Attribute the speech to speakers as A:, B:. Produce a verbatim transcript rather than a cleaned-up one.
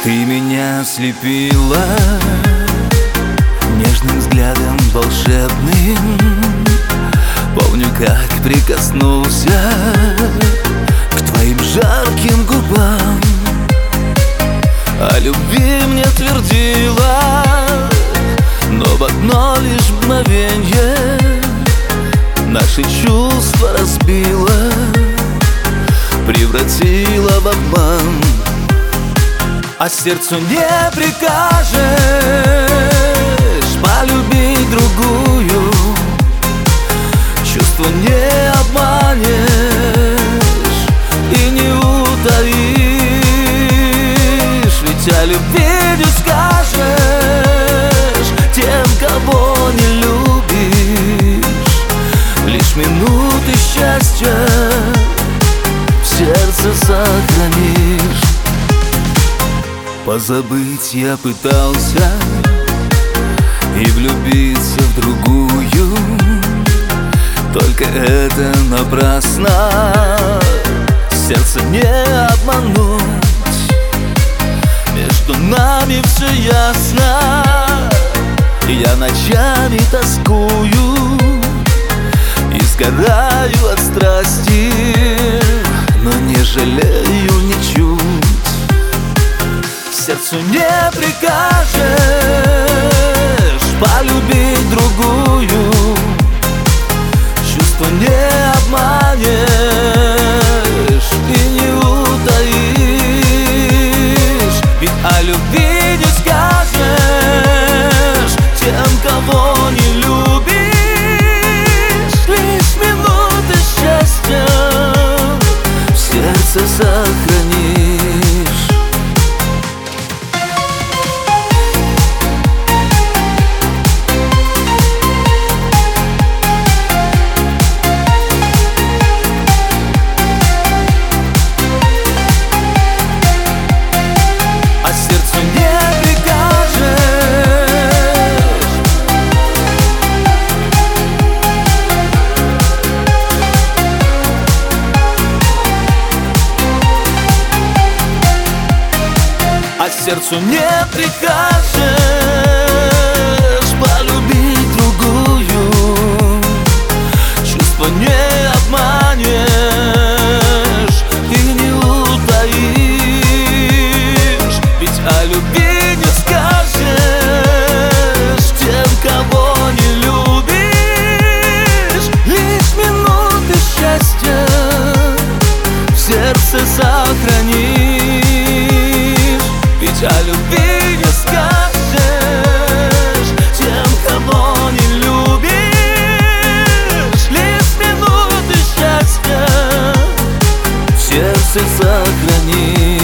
A: Ты меня ослепила нежным взглядом волшебным. Помню, как прикоснулся к твоим жарким губам. О любви мне твердила, но в одно лишь мгновенье наши чувства разбила, превратила в обман. А сердцу не прикажешь полюбить другую, чувства не обманешь и не утаишь. Ведь о любви не скажешь тем, кого не любишь. Лишь минуты счастья в сердце сохранишь. Позабыть я пытался и влюбиться в другую, только это напрасно, сердце не обмануть. Между нами все ясно, я ночами тоскую и сгораю от страсти, но не жалею ничуть. Сердцу не прикажешь полюбить другую, чувства не обманешь и не утаишь. Ведь о любви не скажешь тем, кого не любишь. Лишь минуты счастья в сердце сохранишь.
B: А сердцу не прикажешь полюбить другую, чувства не обманешь и не утаишь. Ведь о любви не скажешь тем, кого не любишь. Лишь минуты счастья в сердце сохранишь. Ведь о любви не скажешь тем, кого не любишь. Лишь минуты счастья в сердце сохранишь.